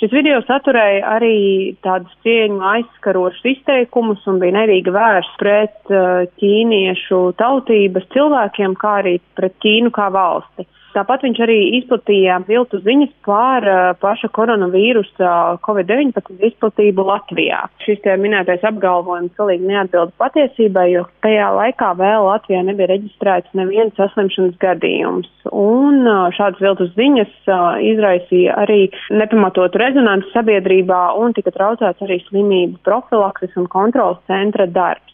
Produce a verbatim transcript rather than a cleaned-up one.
Šis video saturēja arī tādus cieņu aizskarošus izteikumus un bija nerīgi vērsts pret ķīniešu tautības cilvēkiem, kā arī pret Ķīnu kā valsti. Tāpat viņš arī izplatīja viltu ziņas par paša koronavīrusa covid deviņpadsmit izplatību Latvijā. Šis te minētais apgalvojums galīgi neatbilda patiesībai, jo tajā laikā vēl Latvijā nebija reģistrēts neviens saslimšanas gadījums. Un šādas viltus ziņas izraisīja arī nepamatotu rezonanci sabiedrībā un tika traucēts arī slimību profilakses un kontrolas centra darbs.